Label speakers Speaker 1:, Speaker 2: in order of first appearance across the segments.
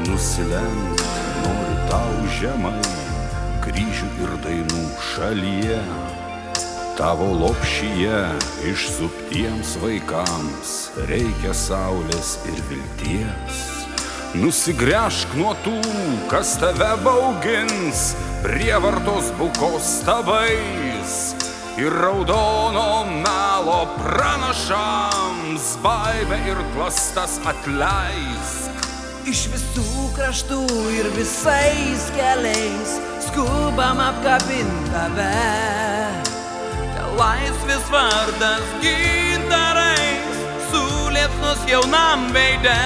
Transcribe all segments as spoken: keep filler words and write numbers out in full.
Speaker 1: Nusilenkt noriu tau žemai, kryžių ir dainų šalyje, tavo lopšyje išsuptiems vaikams reikia saulės ir vilties. Nusigręžk nuo tų, kas tave baugins prievartos bukos stabais ir raudono melo pranašams baimę ir klastas atleisk.
Speaker 2: Iš visų kraštų ir visais keliais skubam apkabint tave. Te laisvės vardas gintarais suliepsnos jaunam veide.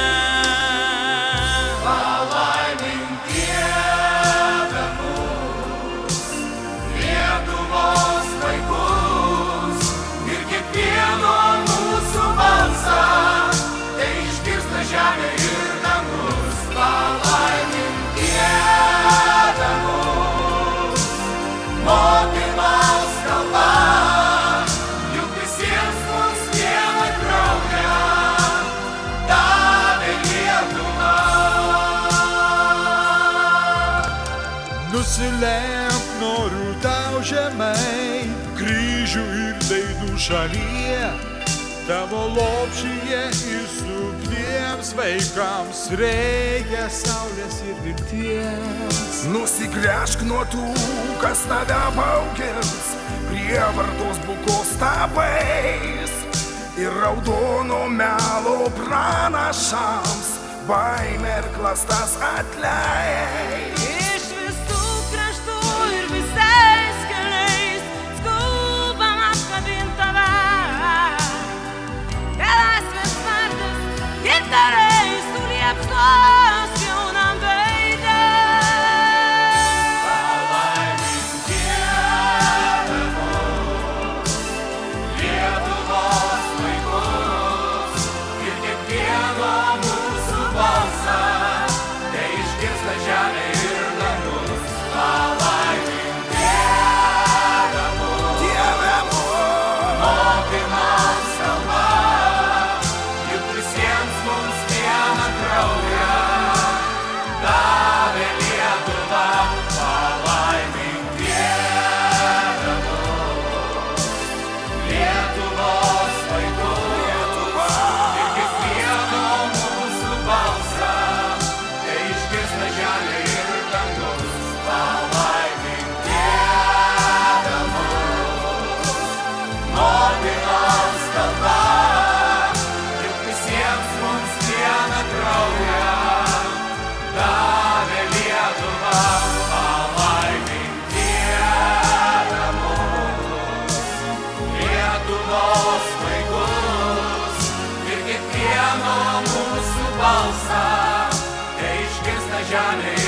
Speaker 3: Palaimink Dieve mus, Lietuvos vaikus ir kiekvieno mūsų balsą, tai išgirsta žemė ir dangus. Palaimink Dieve mus, motinos kalba, juk visiems mums vieną kraują davė Lietuva.
Speaker 4: Nusilenk noriu tau žemai, kryžių ir dainų šalyje, tavo lopšyje išsuptiems vaikams reikia saulės ir vilties.
Speaker 1: Nusigręžk nuo tų, kas tave baugins prievartos bukos stabais ir raudono melo pranašams baimę ir klastas atleis.
Speaker 5: Iš visų kraštų ir visais keliais skubam apkabint tave. Te laisvės vardas gintarais suliepsnos jaunam veide.
Speaker 3: Palaimink Dieve mus, Lietuvos vaikus ir kiekvieno mūsų balsą, tai išgirsta žemė ir dangus. Palaimink Dieve mus,
Speaker 1: Dieve mus,
Speaker 3: motinos kalba, juk visiems mums vieną kraują davė Lietuva. Palaimink Dieve mus, Lietuvos vaikus ir kiekvieno mūsų balsą, tai išgirsta žemė ir dangus. Palaimink Dieve mus, motinos kalba, juk visiems mums vieną kraują davė Lietuva. Palaimink Dieve mus, Lietuvos vaikus ir kiekvieno mūsų balsą, tai išgirsta žemė